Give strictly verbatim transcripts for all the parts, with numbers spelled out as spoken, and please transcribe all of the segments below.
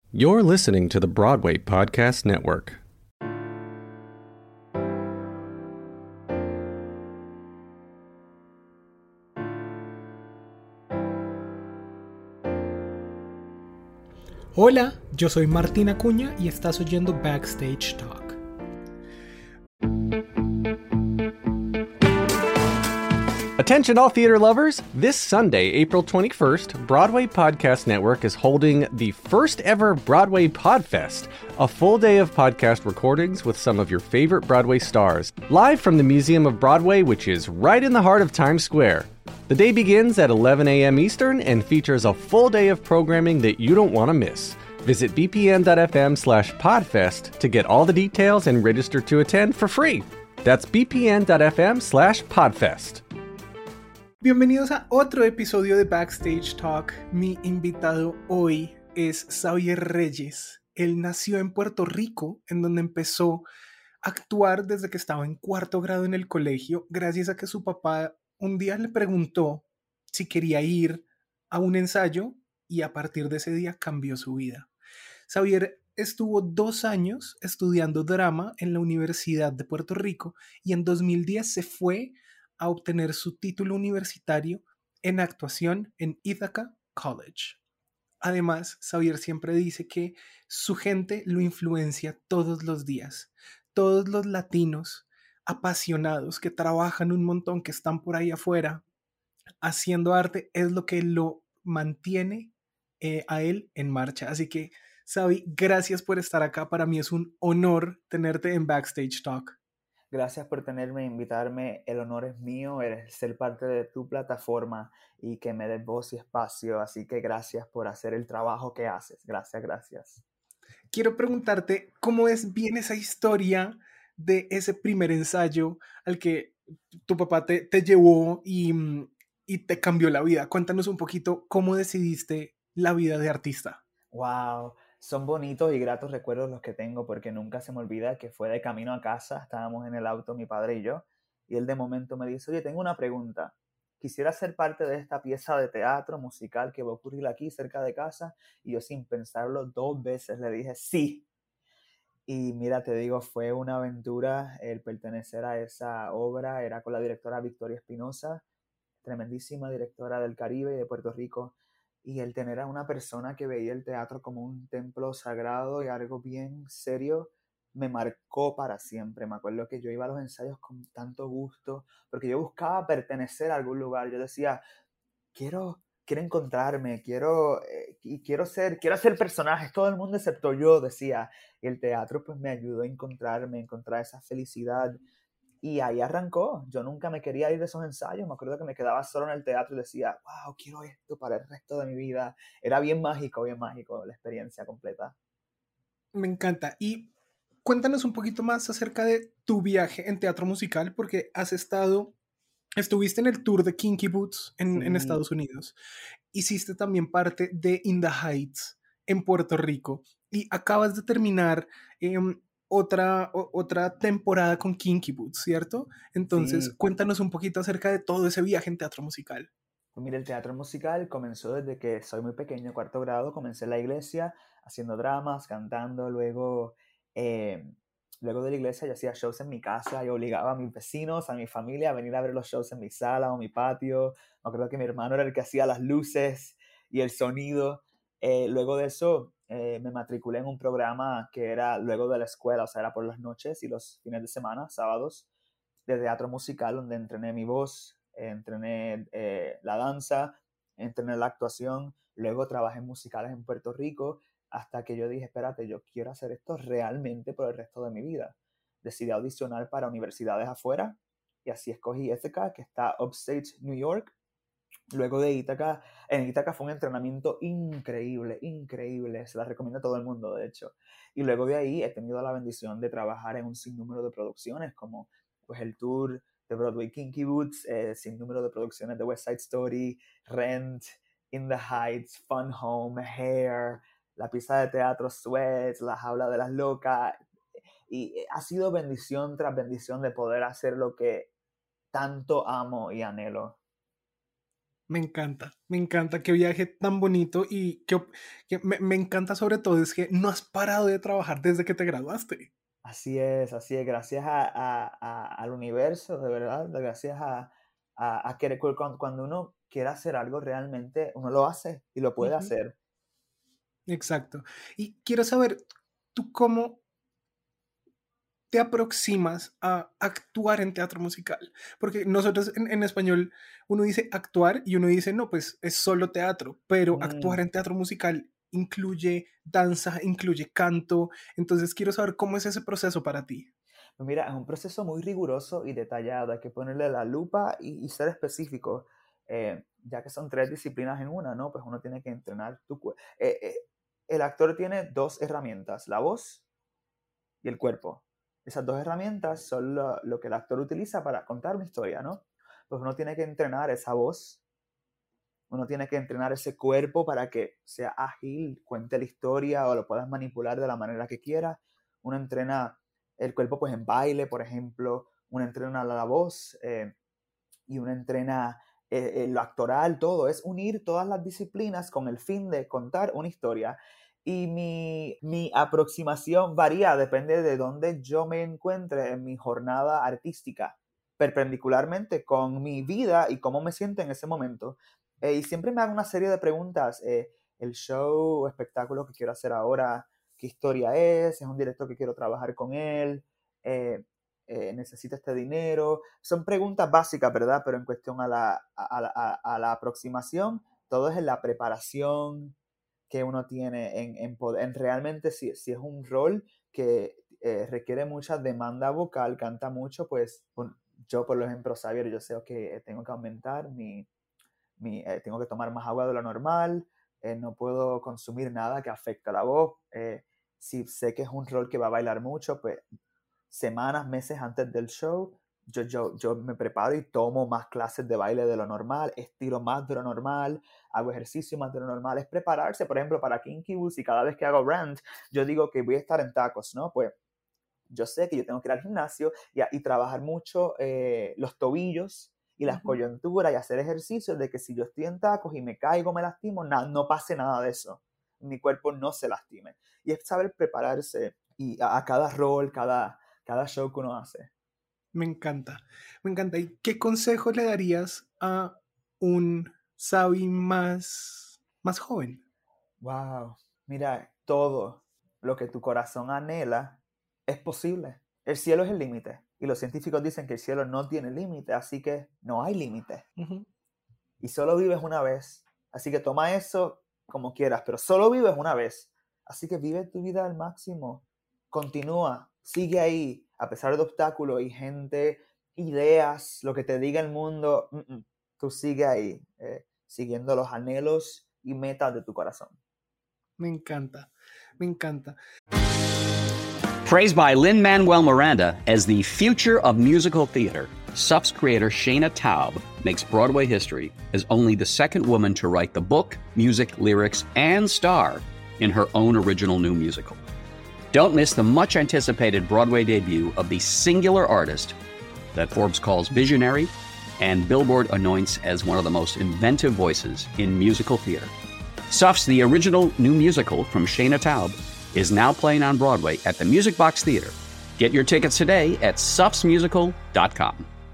You're listening to the Broadway Podcast Network. Hola, yo soy Martín Acuña y estás oyendo Backstage Talk. Attention all theater lovers! This Sunday, April twenty-first, Broadway Podcast Network is holding the first ever Broadway Podfest, a full day of podcast recordings with some of your favorite Broadway stars, live from the Museum of Broadway, which is right in the heart of Times Square. The day begins at eleven a.m. Eastern and features a full day of programming that you don't want to miss. Visit bpn.fm slash podfest to get all the details and register to attend for free. That's bpn.fm slash podfest. Bienvenidos a otro episodio de Backstage Talk. Mi invitado hoy es Xavier Reyes. Él nació en Puerto Rico, en donde empezó a actuar desde que estaba en cuarto grado en el colegio, gracias a que su papá un día le preguntó si quería ir a un ensayo y a partir de ese día cambió su vida. Xavier estuvo dos años estudiando drama en la Universidad de Puerto Rico y en dos mil diez se fue a obtener su título universitario en actuación en Ithaca College. Además, Xavier siempre dice que su gente lo influencia todos los días. Todos los latinos apasionados que trabajan un montón, que están por ahí afuera haciendo arte, es lo que lo mantiene eh, a él en marcha. Así que, Xavi, gracias por estar acá. Para mí es un honor tenerte en Backstage Talk. Gracias por tenerme, invitarme. El honor es mío, eres ser parte de tu plataforma y que me des voz y espacio. Así que gracias por hacer el trabajo que haces. Gracias, gracias. Quiero preguntarte cómo es bien esa historia de ese primer ensayo al que tu papá te, te llevó y, y te cambió la vida. Cuéntanos un poquito cómo decidiste la vida de artista. Wow, son bonitos y gratos recuerdos los que tengo porque nunca se me olvida que fue de camino a casa, estábamos en el auto mi padre y yo, y él de momento me dice, oye, tengo una pregunta, quisiera ser parte de esta pieza de teatro musical que va a ocurrir aquí cerca de casa, y yo sin pensarlo dos veces le dije sí. Y mira, te digo, fue una aventura el pertenecer a esa obra, era con la directora Victoria Espinosa, tremendísima directora del Caribe y de Puerto Rico, y el tener a una persona que veía el teatro como un templo sagrado y algo bien serio, me marcó para siempre. Me acuerdo que yo iba a los ensayos con tanto gusto, porque yo buscaba pertenecer a algún lugar. Yo decía, quiero, quiero encontrarme, quiero, eh, y quiero ser, quiero hacer personajes, todo el mundo excepto yo, decía. Y el teatro pues me ayudó a encontrarme, a encontrar esa felicidad. Y ahí arrancó. Yo nunca me quería ir de esos ensayos. Me acuerdo que me quedaba solo en el teatro y decía, wow, quiero esto para el resto de mi vida. Era bien mágico, bien mágico la experiencia completa. Me encanta. Y cuéntanos un poquito más acerca de tu viaje en teatro musical, porque has estado, estuviste en el tour de Kinky Boots en, Sí. en Estados Unidos. Hiciste también parte de In the Heights en Puerto Rico y acabas de terminar eh, otra, o, otra temporada con Kinky Boots, ¿cierto? Entonces, Sí. cuéntanos un poquito acerca de todo ese viaje en teatro musical. Pues mira, el teatro musical comenzó desde que soy muy pequeño, cuarto grado. Comencé en la iglesia haciendo dramas, cantando. Luego, eh, luego de la iglesia yo hacía shows en mi casa y obligaba a mis vecinos, a mi familia a venir a ver los shows en mi sala o mi patio. Me acuerdo que mi hermano era el que hacía las luces y el sonido. Eh, luego de eso eh, me matriculé en un programa que era luego de la escuela, o sea, era por las noches y los fines de semana, sábados, de teatro musical, donde entrené mi voz, eh, entrené eh, la danza, entrené la actuación. Luego trabajé en musicales en Puerto Rico hasta que yo dije, espérate, yo quiero hacer esto realmente por el resto de mi vida. Decidí audicionar para universidades afuera y así escogí Ithaca, que está upstate New York. Luego de Ítaca, en Ítaca fue un entrenamiento increíble, increíble, se la recomiendo a todo el mundo, de hecho. Y luego de ahí he tenido la bendición de trabajar en un sinnúmero de producciones, como pues el tour de Broadway Kinky Boots, eh, sinnúmero de producciones de West Side Story, Rent, In the Heights, Fun Home, Hair, la pieza de teatro Sweats, La Jaula de las Locas. Y ha sido bendición tras bendición de poder hacer lo que tanto amo y anhelo. Me encanta, me encanta, qué viaje tan bonito y que, que me, me encanta sobre todo es que no has parado de trabajar desde que te graduaste. Así es, así es, gracias a, a- a- al universo, de verdad, gracias a, a, a querer, cuando, cuando uno quiere hacer algo realmente, uno lo hace y lo puede Ujú, hacer. exacto. Y quiero saber, ¿tú cómo te aproximas a actuar en teatro musical? Porque nosotros en, en español uno dice actuar y uno dice, no, pues es solo teatro, pero Mm, actuar en teatro musical incluye danza, incluye canto. Entonces quiero saber cómo es ese proceso para ti. pues mira, es un proceso muy riguroso y detallado, hay que ponerle la lupa y, y ser específico, eh, ya que son tres disciplinas en una, ¿no? Pues uno tiene que entrenar tu cuerpo. El actor tiene dos herramientas, la voz y el cuerpo. Esas dos herramientas son lo, lo que el actor utiliza para contar una historia, ¿no? Pues uno tiene que entrenar esa voz, uno tiene que entrenar ese cuerpo para que sea ágil, cuente la historia o lo puedas manipular de la manera que quieras. Uno entrena el cuerpo pues en baile, por ejemplo, uno entrena la voz eh, y uno entrena eh, eh, lo actoral, todo. Es unir todas las disciplinas con el fin de contar una historia. Y mi, mi aproximación varía, depende de dónde yo me encuentre en mi jornada artística, perpendicularmente con mi vida y cómo me siento en ese momento. Eh, y siempre me hago una serie de preguntas. Eh, el show o espectáculo que quiero hacer ahora, ¿qué historia es? ¿Es un director que quiero trabajar con él? Eh, eh, ¿Necesita este dinero? Son preguntas básicas, ¿verdad? Pero en cuestión a la, a, la, a, a la aproximación, todo es en la preparación que uno tiene en, en, poder, en realmente si, si es un rol que eh, requiere mucha demanda vocal, canta mucho, pues yo por ejemplo, Xavier, yo sé que tengo que aumentar mi, mi eh, tengo que tomar más agua de lo normal, eh, no puedo consumir nada que afecte a la voz, eh, si sé que es un rol que va a bailar mucho, pues semanas, meses antes del show, yo, yo, yo me preparo y tomo más clases de baile de lo normal, estiro más de lo normal, hago ejercicio más de lo normal. Es prepararse, por ejemplo, para Kinky Boots y cada vez que hago rant, yo digo que voy a estar en tacos, ¿no? Pues yo sé que yo tengo que ir al gimnasio y, y trabajar mucho eh, los tobillos y las Ujú. coyunturas y hacer ejercicios de que si yo estoy en tacos y me caigo, me lastimo, na, no pase nada de eso. Mi cuerpo no se lastime. Y es saber prepararse y a, a cada rol, cada, cada show que uno hace. Me encanta, me encanta. ¿Y qué consejo le darías a un Sabi más, más joven? Wow, mira, todo lo que tu corazón anhela es posible. El cielo es el límite. Y los científicos dicen que el cielo no tiene límite, así que no hay límite. Ujú. Y solo vives una vez. Así que toma eso como quieras, pero solo vives una vez. Así que vive tu vida al máximo. Continúa, sigue ahí, a pesar de obstáculos y gente, ideas, lo que te diga el mundo, mm, mm, tú sigue ahí, eh, siguiendo los anhelos y metas de tu corazón. Me encanta, me encanta. Praised by Lin-Manuel Miranda as the future of musical theater, S U F's creator Shayna Taub makes Broadway history as only the second woman to write the book, music, lyrics, and star in her own original new musical. Don't miss the much-anticipated Broadway debut of the singular artist that Forbes calls visionary and Billboard anoints as one of the most inventive voices in musical theater. S U F's The Original New Musical from Shayna Taub is now playing on Broadway at the Music Box Theater. Get your tickets today at sufs musical dot com.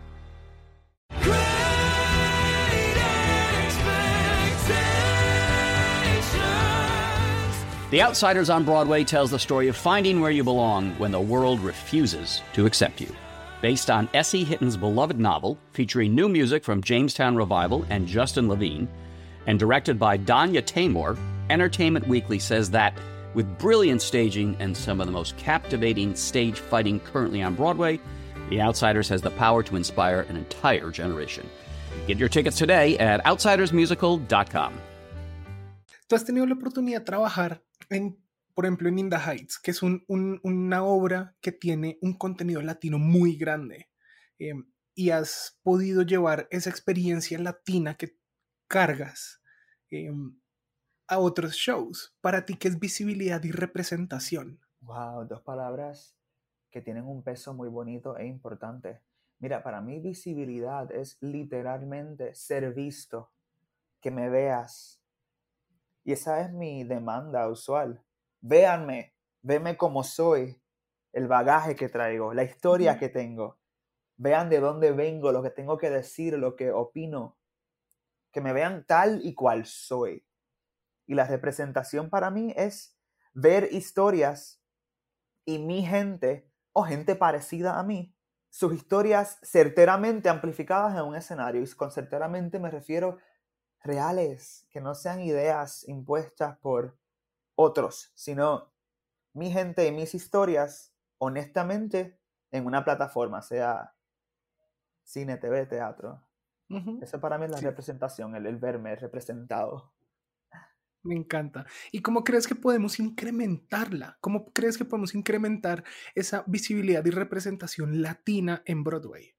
The Outsiders on Broadway tells the story of finding where you belong when the world refuses to accept you. Based on S E Hitton's beloved novel, featuring new music from Jamestown Revival and Justin Levine, and directed by Danya Taymor, Entertainment Weekly says that with brilliant staging and some of the most captivating stage fighting currently on Broadway, The Outsiders has the power to inspire an entire generation. Get your tickets today at outsiders musical dot com. ¿Tú has tenido la oportunidad de trabajar en, por ejemplo, en In the Heights, que es un, un, una obra que tiene un contenido latino muy grande? Eh, y has podido llevar esa experiencia latina que cargas eh, a otros shows. Para ti, ¿qué es visibilidad y representación? Wow, dos palabras que tienen un peso muy bonito e importante. Mira, para mí visibilidad es literalmente ser visto. que me veas. Y esa es mi demanda usual. Véanme, véanme como soy, el bagaje que traigo, la historia uh-huh. que tengo. Vean de dónde vengo, lo que tengo que decir, lo que opino. Que me vean tal y cual soy. Y la representación para mí es ver historias y mi gente o gente parecida a mí, sus historias certeramente amplificadas en un escenario. Y con certeramente me refiero reales, que no sean ideas impuestas por otros, sino mi gente y mis historias, honestamente, en una plataforma, sea cine, T V, teatro. Uh-huh. Eso para mí es la sí. representación, el, el verme representado. Me encanta. ¿Y cómo crees que podemos incrementarla? ¿Cómo crees que podemos incrementar esa visibilidad y representación latina en Broadway?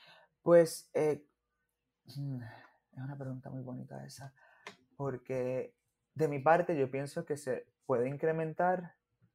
Pues, eh, es una pregunta muy bonita esa, porque de mi parte yo pienso que se puede incrementar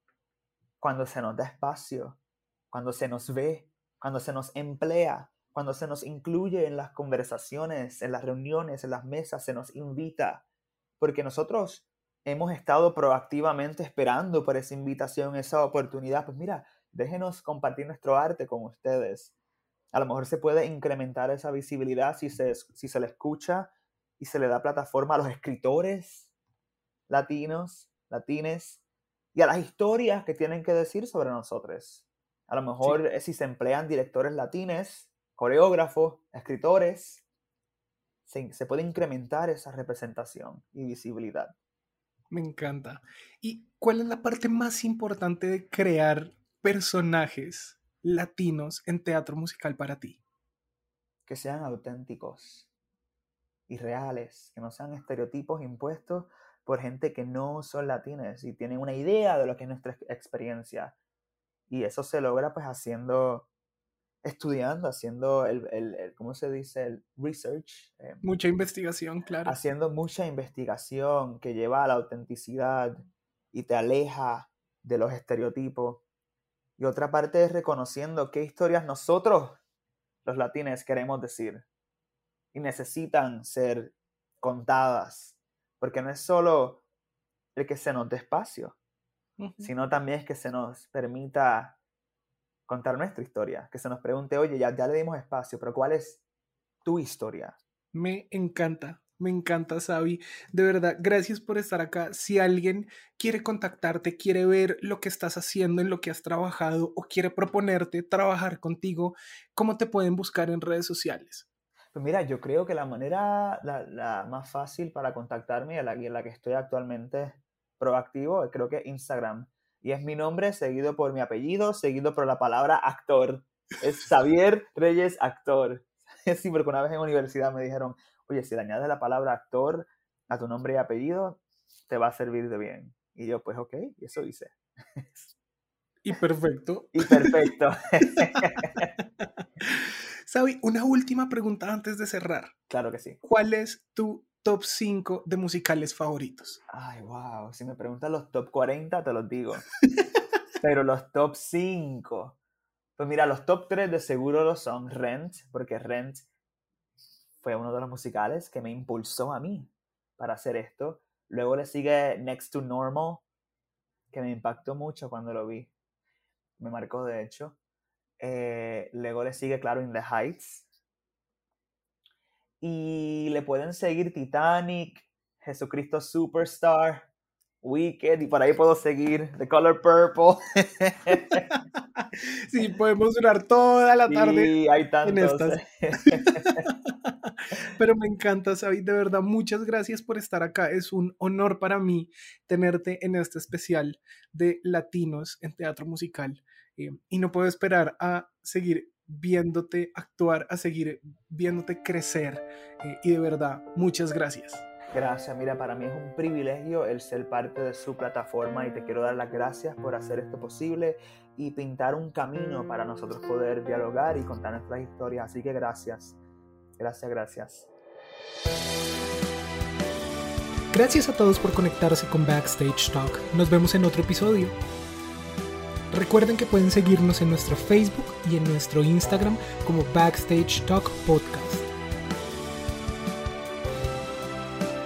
cuando se nos da espacio, cuando se nos ve, cuando se nos emplea, cuando se nos incluye en las conversaciones, en las reuniones, en las mesas, se nos invita. Porque nosotros hemos estado proactivamente esperando por esa invitación, esa oportunidad. Pues mira, déjenos compartir nuestro arte con ustedes. A lo mejor se puede incrementar esa visibilidad si se, si se le escucha y se le da plataforma a los escritores latinos, latines, y a las historias que tienen que decir sobre nosotros. A lo mejor sí. si se emplean directores latines, coreógrafos, escritores, Se, se puede incrementar esa representación y visibilidad. Me encanta. ¿Y cuál es la parte más importante de crear personajes latinos en teatro musical para ti? Que sean auténticos y reales, que no sean estereotipos impuestos por gente que no son latinos y tienen una idea de lo que es nuestra experiencia. Y eso se logra pues haciendo... estudiando, haciendo el, el, el, ¿cómo se dice? El research. Eh, mucha investigación, claro. Haciendo mucha investigación que lleva a la autenticidad y te aleja de los estereotipos. Y otra parte es reconociendo qué historias nosotros, los latinos, queremos decir. Y necesitan ser contadas. Porque no es solo el que se nos dé espacio, uh-huh. sino también es que se nos permita contar nuestra historia, que se nos pregunte, oye, ya, ya le dimos espacio, pero ¿cuál es tu historia? Me encanta, me encanta, Xavi. De verdad, gracias por estar acá. Si alguien quiere contactarte, quiere ver lo que estás haciendo, en lo que has trabajado, o quiere proponerte trabajar contigo, ¿cómo te pueden buscar en redes sociales? Pues mira, yo creo que la manera la, la más fácil para contactarme, en la, en la que estoy actualmente proactivo, creo que es Instagram. Y es mi nombre seguido por mi apellido, seguido por la palabra actor. Es Xavier Reyes Actor. Sí, porque una vez en universidad me dijeron, oye, si le añades la palabra actor a tu nombre y apellido, te va a servir de bien. Y yo, pues ok, y eso hice. Y perfecto. Y perfecto. Xavi, una última pregunta antes de cerrar. Claro que sí. ¿Cuál es tu top cinco de musicales favoritos? Ay, wow. Si me preguntan los top cuarenta, te los digo. Pero los top cinco. Pues mira, los top tres de seguro lo son Rent, porque Rent fue uno de los musicales que me impulsó a mí para hacer esto. Luego le sigue Next to Normal, que me impactó mucho cuando lo vi. Me marcó, de hecho. Eh, luego le sigue, claro, In the Heights. Y le pueden seguir Titanic, Jesucristo Superstar, Wicked, y por ahí puedo seguir The Color Purple. Sí, podemos durar toda la tarde. Sí, hay tantos. En estas. Pero me encanta, Xavi, de verdad, muchas gracias por estar acá. Es un honor para mí tenerte en este especial de latinos en teatro musical. Eh, y no puedo esperar a seguir viéndote actuar, a seguir viéndote crecer. Eh, y de verdad, muchas gracias. Gracias, mira, para mí es un privilegio el ser parte de su plataforma y te quiero dar las gracias por hacer esto posible y pintar un camino para nosotros poder dialogar y contar nuestras historias. Así que gracias, gracias, gracias. Gracias a todos por conectarse con Backstage Talk. Nos vemos en otro episodio. Recuerden que pueden seguirnos en nuestro Facebook y en nuestro Instagram como Backstage Talk Podcast.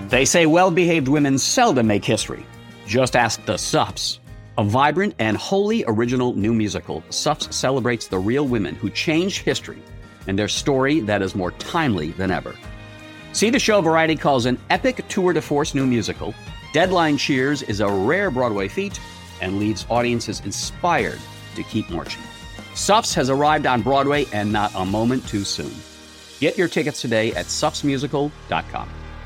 They say well-behaved women seldom make history. Just ask the Sups. A vibrant and wholly original new musical, Sups celebrates the real women who changed history and their story that is more timely than ever. See the show Variety calls an epic tour de force new musical. Deadline cheers is a rare Broadway feat and leaves audiences inspired to keep marching. Sups has arrived on Broadway and not a moment too soon. Get your tickets today at sups musical dot com.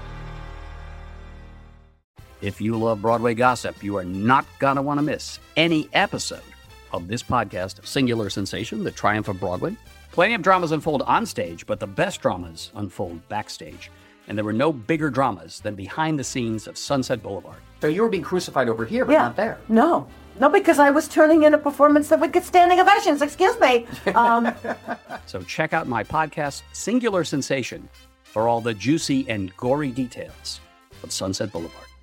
If you love Broadway gossip, you are not going to want to miss any episode of this podcast, Singular Sensation, The Triumph of Broadway. Plenty of dramas unfold on stage, but the best dramas unfold backstage. And there were no bigger dramas than behind the scenes of Sunset Boulevard. So you were being crucified over here, but yeah. not there. No. No, because I was turning in a performance that would get standing ovations. Excuse me. Um, so check out my podcast, Singular Sensation, for all the juicy and gory details of Sunset Boulevard.